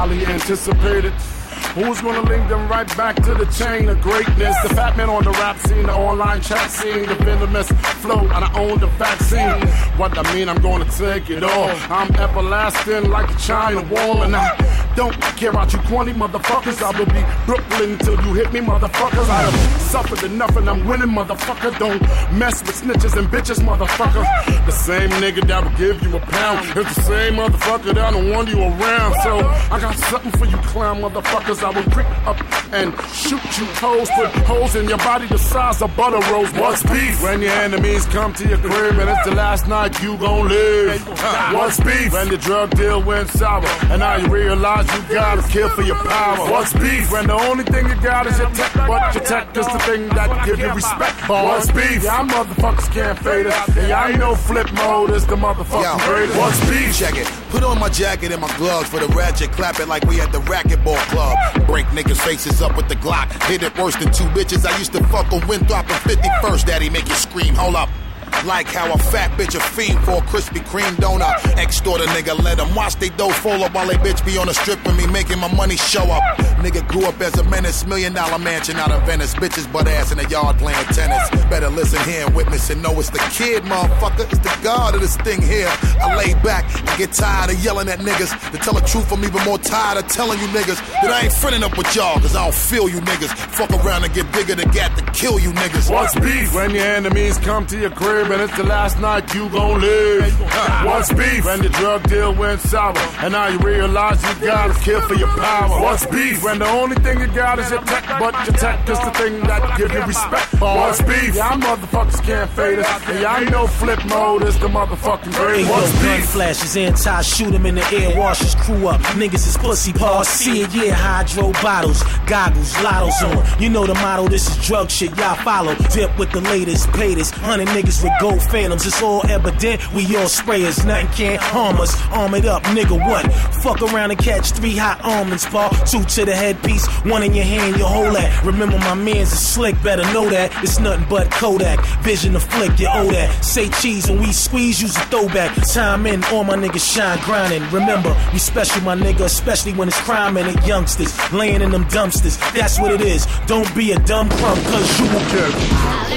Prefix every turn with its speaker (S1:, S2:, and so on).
S1: highly anticipated. Who's gonna link them right back to the chain of greatness? The fat man on the rap scene, the online chat scene, the venomous flow, and I own the vaccine. What I mean, I'm gonna take it all. I'm everlasting like the China Wall, and I don't care about you corny motherfuckers. I will be Brooklyn till you hit me, motherfuckers. I have suffered enough and I'm winning, motherfucker. Don't mess with snitches and bitches, motherfucker. The same nigga that will give you a pound is the same motherfucker that don't want you around. So I got something for you clown motherfuckers. I will creep up and shoot you hoes, put holes in your body the size of butter rolls. What's beef? When your enemies come to your crib and it's the last night you gon' live. What's beef? When the drug deal went sour and now you realize you gotta kill for your power. What's beef? When the only thing you got is your tech, but your tech is the thing that give you respect. What's beef? Yeah, motherfuckers can't fade it. Yeah, I know flip mode is the motherfucking greatest. What's beef?
S2: Check it. Put on my jacket and my gloves for the ratchet. Clap it like we at the racquetball club. Break niggas' faces up with the Glock. Hit it worse than two bitches I used to fuck on Winthrop and 51st. Daddy make you scream. Hold up. Like how a fat bitch a fiend for a Krispy Kreme donut. Extort a nigga, let them watch they dough fall up while they bitch be on the strip with me making my money show up. Nigga grew up as a menace, $1 million mansion out of Venice. Bitches butt ass in the yard playing tennis. Better listen here and witness and know it's the kid, motherfucker. It's the god of this thing here. I lay back and get tired of yelling at niggas. To tell the truth, I'm even more tired of telling you niggas that I ain't friending up with y'all, cause I don't feel you niggas. Fuck around and get bigger than gat to kill you niggas.
S1: What's beef? When your enemies come to your crib and it's the last night you gon' live. What's beef? When the drug deal went sour and now you realize you gotta kill for your power. What's beef? When the only thing you got is your tech, but your tech is the thing that give you respect. What's beef? Yeah, motherfuckers can't fade it. Yeah, I know flip mode is the motherfucking great. What's beef?
S3: Gun flashes, anti, shoot him in the air, wash his crew up. Niggas is pussy paws, see it, yeah, hydro bottles, goggles, lottos on. You know the motto, this is drug shit, y'all follow. Dip with the latest, paytas, 100 niggas with gold phantoms. It's all evident, we all sprayers, nothing can't harm us. Arm it up, nigga, what? Fuck around and catch 3 hot almonds, paw. 2 to the headpiece, 1 in your hand, you hold that. Remember my mans is slick, better know that. It's nothing but Kodak, vision to flick, you owe that. Say cheese when we squeeze, use a throwback. Time in, all my niggas shine grinding. Remember, we special, my nigga, especially when it's crime and it youngsters laying in them dumpsters. That's what it is. Don't be a dumb crumb, cause you will get